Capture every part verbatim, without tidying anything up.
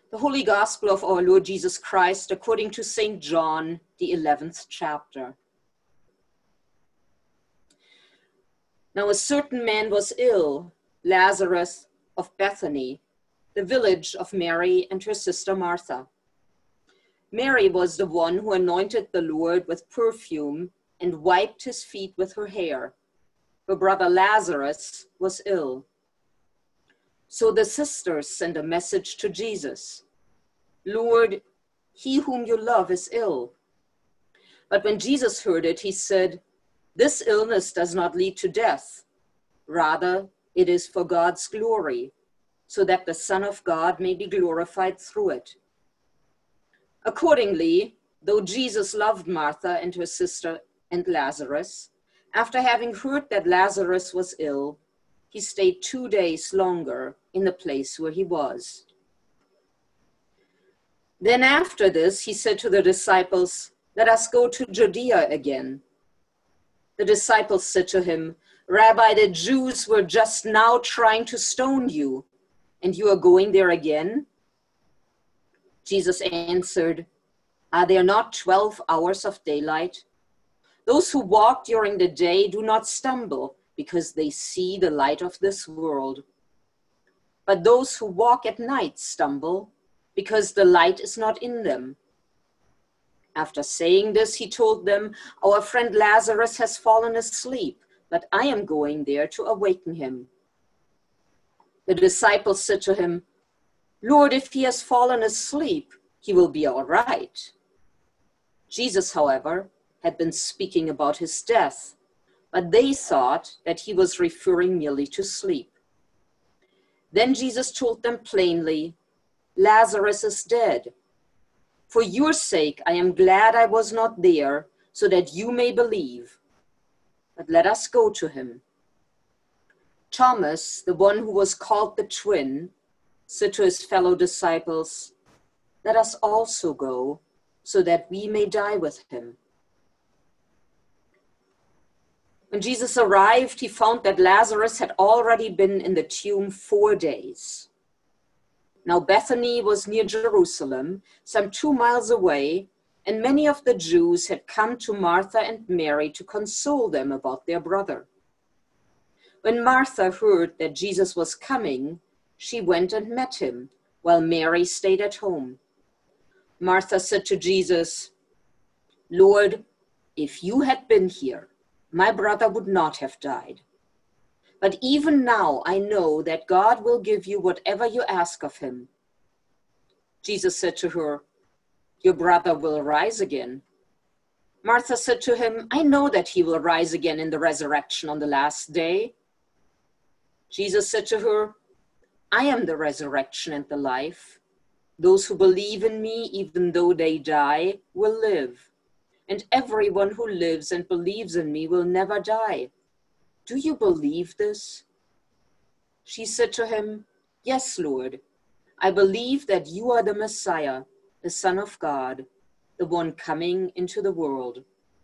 The Holy Gospel of our Lord Jesus Christ according to Saint John, the eleventh chapter. Now a certain man was ill, Lazarus of Bethany, the village of Mary and her sister Martha. Mary was the one who anointed the Lord with perfume and wiped his feet with her hair. Her brother Lazarus was ill. So the sisters sent a message to Jesus. Lord, he whom you love is ill. But when Jesus heard it, he said, this illness does not lead to death. Rather, it is for God's glory, so that the Son of God may be glorified through it. Accordingly, though Jesus loved Martha and her sister and Lazarus, after having heard that Lazarus was ill, he stayed two days longer in the place where he was. Then after this, he said to the disciples, let us go to Judea again. The disciples said to him, Rabbi, the Jews were just now trying to stone you, and you are going there again? Jesus answered, are there not twelve hours of daylight? Those who walk during the day do not stumble, because they see the light of this world. But those who walk at night stumble, because the light is not in them. After saying this, he told them, our friend Lazarus has fallen asleep, but I am going there to awaken him. The disciples said to him, Lord, if he has fallen asleep, he will be all right. Jesus, however, had been speaking about his death, but they thought that he was referring merely to sleep. Then Jesus told them plainly, Lazarus is dead. For your sake, I am glad I was not there, so that you may believe. But let us go to him. Thomas, the one who was called the twin, said to his fellow disciples, let us also go, so that we may die with him. When Jesus arrived, he found that Lazarus had already been in the tomb four days. Now Bethany was near Jerusalem, some two miles away, and many of the Jews had come to Martha and Mary to console them about their brother. When Martha heard that Jesus was coming, she went and met him, while Mary stayed at home. Martha said to Jesus, Lord, if you had been here, my brother would not have died. But even now I know that God will give you whatever you ask of him. Jesus said to her, your brother will rise again. Martha said to him, I know that he will rise again in the resurrection on the last day. Jesus said to her, I am the resurrection and the life. Those who believe in me, even though they die, will live. And everyone who lives and believes in me will never die. Do you believe this? She said to him, yes, Lord. I believe that you are the Messiah, the Son of God, the one coming into the world.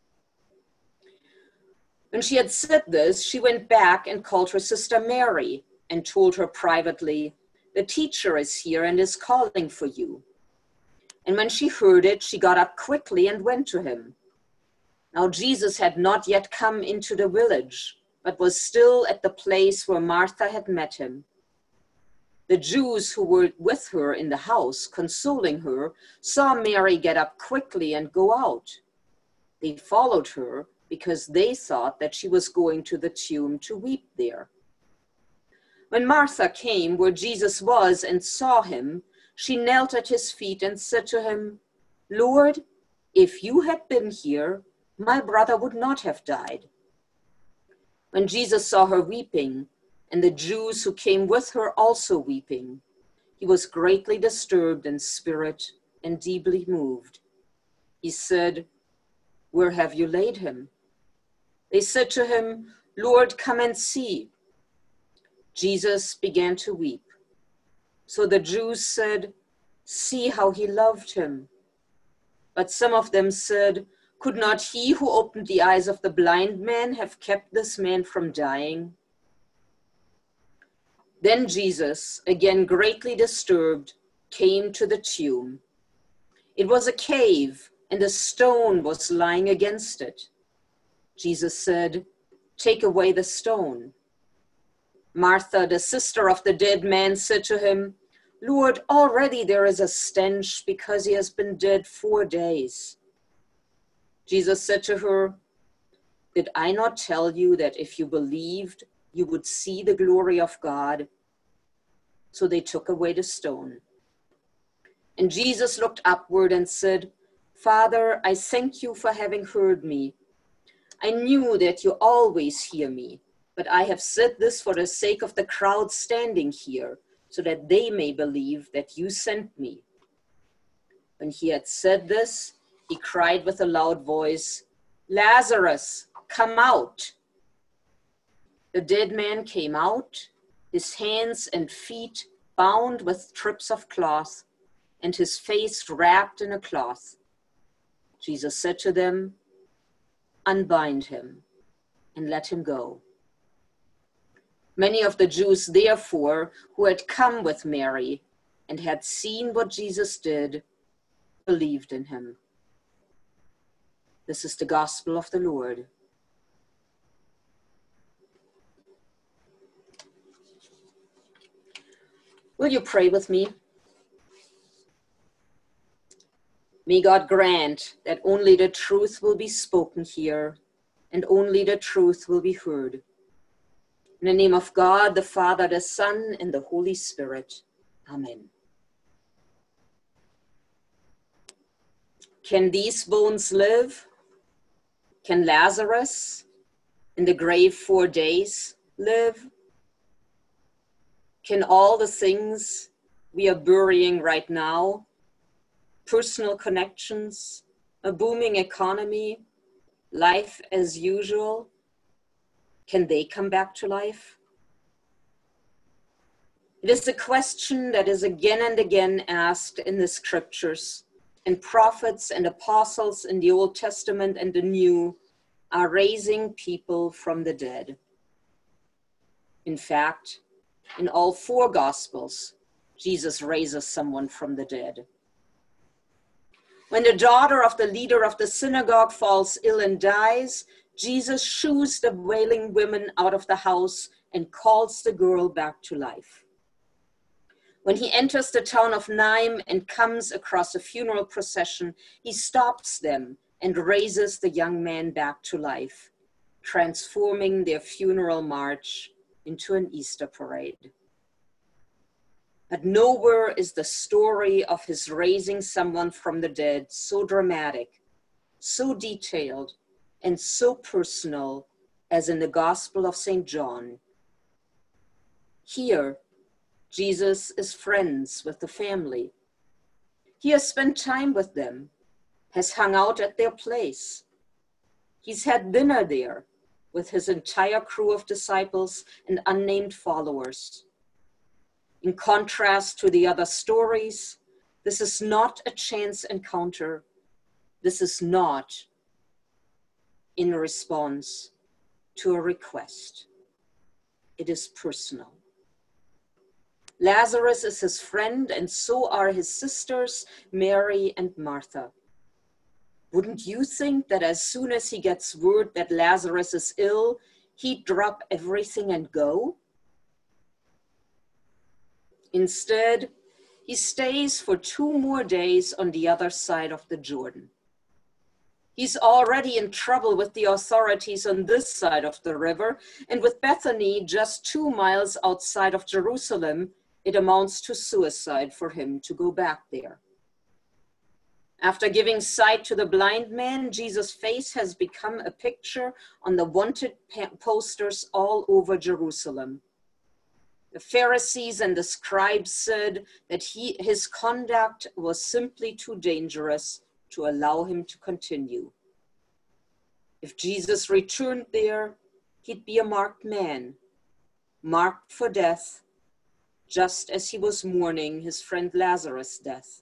When she had said this, she went back and called her sister Mary and told her privately, the teacher is here and is calling for you. And when she heard it, she got up quickly and went to him. Now Jesus had not yet come into the village, but was still at the place where Martha had met him. The Jews who were with her in the house, consoling her, saw Mary get up quickly and go out. They followed her because they thought that she was going to the tomb to weep there. When Martha came where Jesus was and saw him, she knelt at his feet and said to him, Lord, if you had been here, my brother would not have died. When Jesus saw her weeping, and the Jews who came with her also weeping, he was greatly disturbed in spirit and deeply moved. He said, where have you laid him? They said to him, Lord, come and see. Jesus began to weep. So the Jews said, see how he loved him. But some of them said, could not he who opened the eyes of the blind man have kept this man from dying? Then Jesus, again greatly disturbed, came to the tomb. It was a cave, and a stone was lying against it. Jesus said, "Take away the stone." Martha, the sister of the dead man, said to him, "Lord, already there is a stench because he has been dead four days." Jesus said to her, "Did I not tell you that if you believed, you would see the glory of God?" So they took away the stone. And Jesus looked upward and said, "Father, I thank you for having heard me. I knew that you always hear me, but I have said this for the sake of the crowd standing here, so that they may believe that you sent me." When he had said this, he cried with a loud voice, "Lazarus, come out." The dead man came out, his hands and feet bound with strips of cloth, and his face wrapped in a cloth. Jesus said to them, "Unbind him and let him go." Many of the Jews, therefore, who had come with Mary and had seen what Jesus did, believed in him. This is the gospel of the Lord. Will you pray with me? May God grant that only the truth will be spoken here and only the truth will be heard. In the name of God, the Father, the Son, and the Holy Spirit. Amen. Can these bones live? Can Lazarus, in the grave four days, live? Can all the things we are burying right now, personal connections, a booming economy, life as usual, can they come back to life? It is a question that is again and again asked in the scriptures, and prophets and apostles in the Old Testament and the New are raising people from the dead. In fact, in all four Gospels, Jesus raises someone from the dead. When the daughter of the leader of the synagogue falls ill and dies, Jesus shoos the wailing women out of the house and calls the girl back to life. When he enters the town of Naim and comes across a funeral procession, he stops them and raises the young man back to life, transforming their funeral march into an Easter parade. But nowhere is the story of his raising someone from the dead so dramatic, so detailed, and so personal as in the Gospel of Saint John. Here, Jesus is friends with the family. He has spent time with them, has hung out at their place. He's had dinner there with his entire crew of disciples and unnamed followers. In contrast to the other stories, this is not a chance encounter. This is not in response to a request. It is personal. Lazarus is his friend, and so are his sisters, Mary and Martha. Wouldn't you think that as soon as he gets word that Lazarus is ill, he'd drop everything and go? Instead, he stays for two more days on the other side of the Jordan. He's already in trouble with the authorities on this side of the river, and with Bethany just two miles outside of Jerusalem, it amounts to suicide for him to go back there. After giving sight to the blind man, Jesus' face has become a picture on the wanted posters all over Jerusalem. The Pharisees and the scribes said that he, his conduct was simply too dangerous to allow him to continue. If Jesus returned there, he'd be a marked man, marked for death, just as he was mourning his friend Lazarus' death.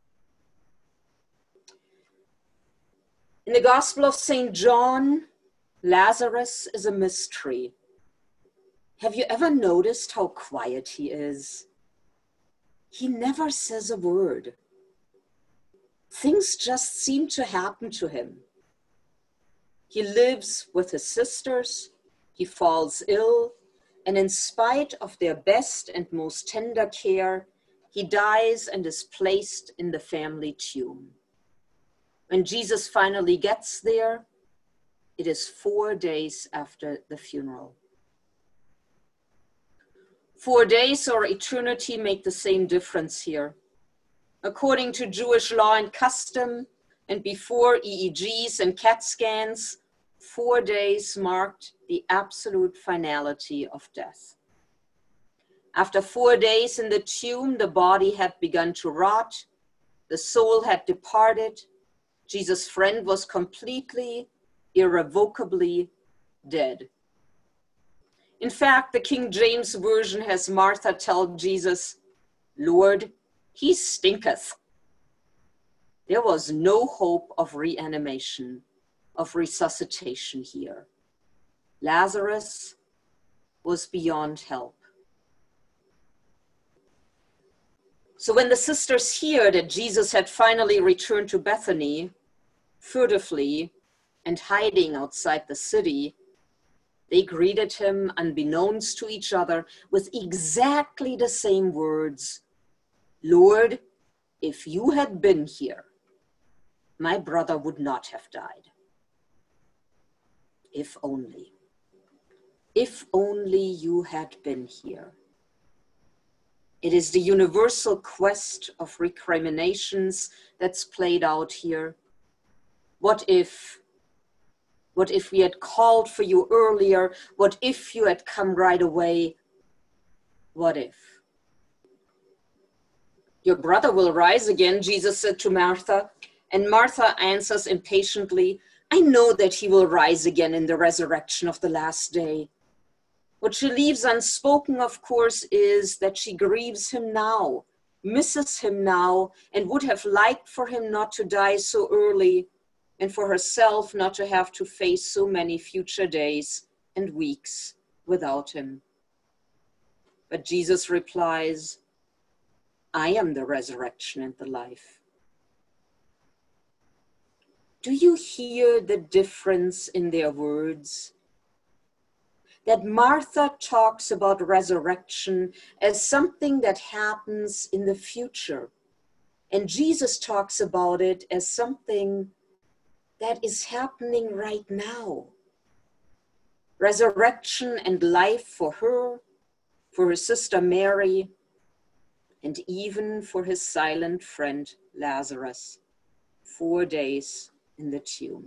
In the Gospel of Saint John, Lazarus is a mystery. Have you ever noticed how quiet he is? he never says a word. Things just seem to happen to him. He lives with his sisters, he falls ill, and in spite of their best and most tender care, he dies and is placed in the family tomb. When Jesus finally gets there, it is four days after the funeral. Four days or eternity make the same difference here. According to Jewish law and custom, and before E E Gs and CAT scans, four days marked the absolute finality of death. After four days in the tomb, the body had begun to rot, the soul had departed, Jesus' friend was completely, irrevocably dead. In fact, the King James Version has Martha tell Jesus, "Lord, he stinketh." There was no hope of reanimation, of resuscitation here. Lazarus was beyond help. So when the sisters hear that Jesus had finally returned to Bethany, furtively and hiding outside the city, they greeted him unbeknownst to each other with exactly the same words. "Lord, if you had been here, my brother would not have died." If only. If only you had been here. It is the universal quest of recriminations that's played out here. What if? What if we had called for you earlier? What if you had come right away? What if? "Your brother will rise again," Jesus said to Martha. And Martha answers impatiently, "I know that he will rise again in the resurrection of the last day." What she leaves unspoken, of course, is that she grieves him now, misses him now, and would have liked for him not to die so early, and for herself not to have to face so many future days and weeks without him. But Jesus replies, "I am the resurrection and the life." Do you hear the difference in their words? That Martha talks about resurrection as something that happens in the future, and Jesus talks about it as something that is happening right now. Resurrection and life for her, for her sister Mary, and even for his silent friend Lazarus, four days in the tomb.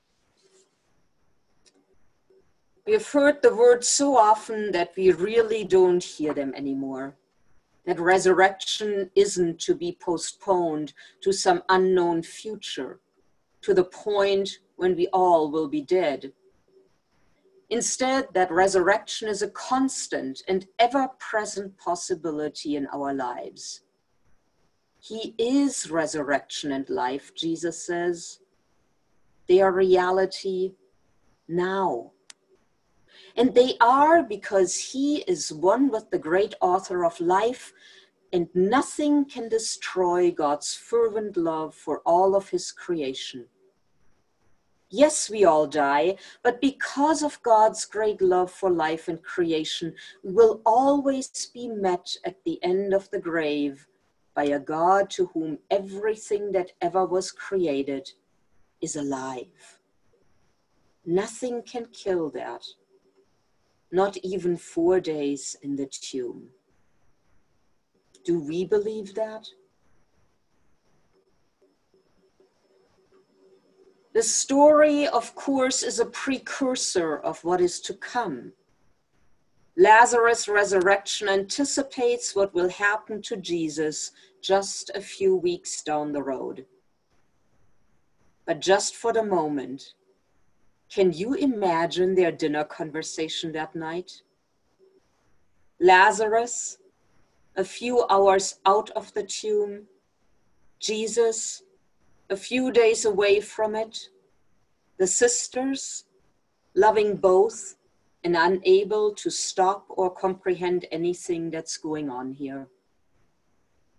We have heard the words so often that we really don't hear them anymore. That resurrection isn't to be postponed to some unknown future, to the point when we all will be dead. Instead, that resurrection is a constant and ever-present possibility in our lives. He is resurrection and life, Jesus says. They are reality now. And they are because he is one with the great author of life, and nothing can destroy God's fervent love for all of his creation. Yes, we all die, but because of God's great love for life and creation, we will always be met at the end of the grave by a God to whom everything that ever was created is alive. Nothing can kill that. Not even four days in the tomb. Do we believe that? The story, of course, is a precursor of what is to come. Lazarus' resurrection anticipates what will happen to Jesus just a few weeks down the road. But just for the moment, can you imagine their dinner conversation that night? Lazarus, a few hours out of the tomb, Jesus, a few days away from it, the sisters, loving both and unable to stop or comprehend anything that's going on here.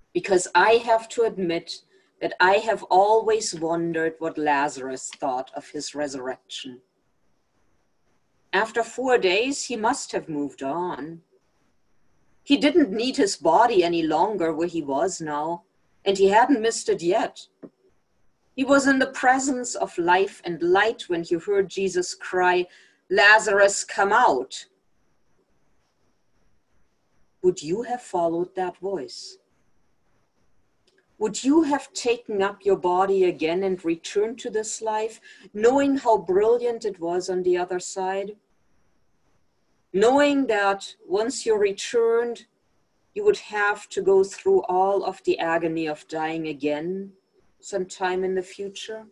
because I have to admit that I have always wondered what Lazarus thought of his resurrection. After four days, he must have moved on. He didn't need his body any longer where he was now, and he hadn't missed it yet. He was in the presence of life and light when he heard Jesus cry, "Lazarus, come out." Would you have followed that voice? Would you have taken up your body again and returned to this life, knowing how brilliant it was on the other side? Knowing that once you returned, you would have to go through all of the agony of dying again sometime in the future?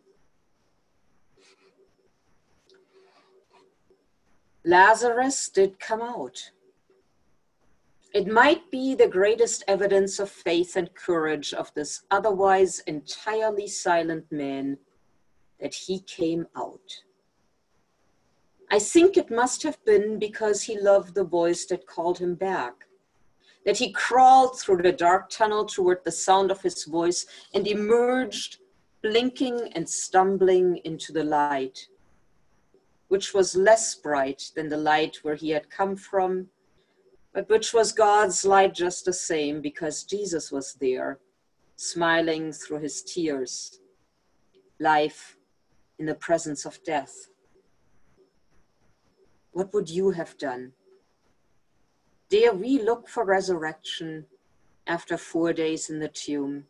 Lazarus did come out. It might be the greatest evidence of faith and courage of this otherwise entirely silent man that he came out. I think it must have been because he loved the voice that called him back, that he crawled through the dark tunnel toward the sound of his voice and emerged, blinking and stumbling into the light, which was less bright than the light where he had come from, but which was God's light just the same, because Jesus was there, smiling through his tears, life in the presence of death. What would you have done? Dare we look for resurrection after four days in the tomb?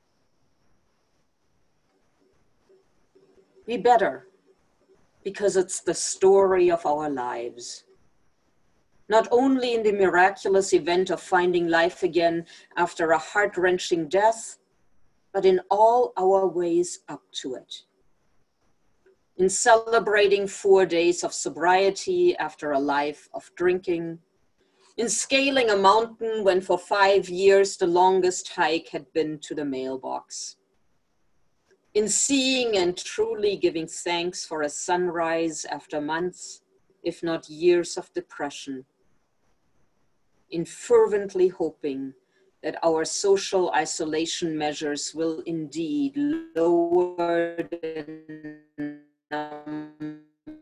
We better, because it's the story of our lives. Not only in the miraculous event of finding life again after a heart-wrenching death, but in all our ways up to it. In celebrating four days of sobriety after a life of drinking, in scaling a mountain when for five years the longest hike had been to the mailbox, in seeing and truly giving thanks for a sunrise after months, if not years of depression, in fervently hoping that our social isolation measures will indeed lower the number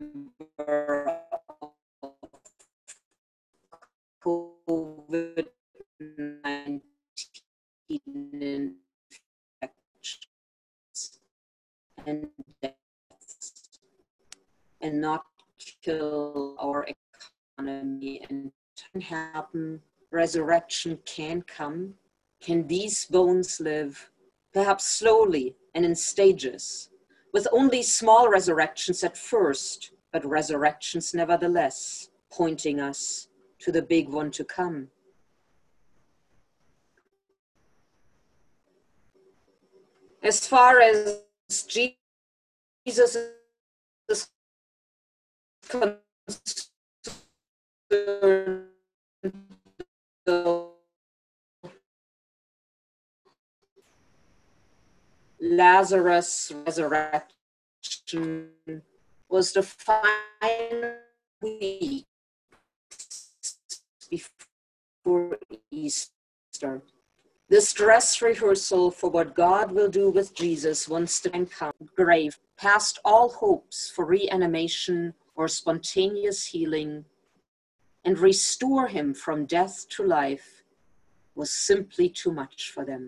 of COVID nineteen infections and deaths, and not kill our economy. And can happen, resurrection can come. Can these bones live, perhaps slowly and in stages, with only small resurrections at first, but resurrections nevertheless, pointing us to the big one to come? As far as Jesus is concerned, Lazarus' resurrection was the final week before Easter. This dress rehearsal for what God will do with Jesus once the time comes, grave, past all hopes for reanimation or spontaneous healing, and restore him from death to life, was simply too much for them.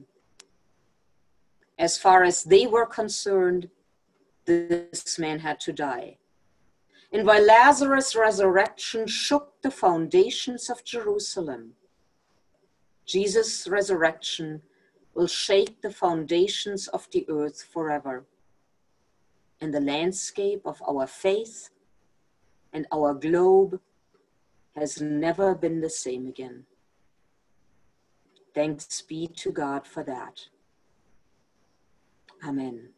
As far as they were concerned, this man had to die. And while Lazarus' resurrection shook the foundations of Jerusalem, Jesus' resurrection will shake the foundations of the earth forever. And the landscape of our faith and our globe has never been the same again. Thanks be to God for that. Amen.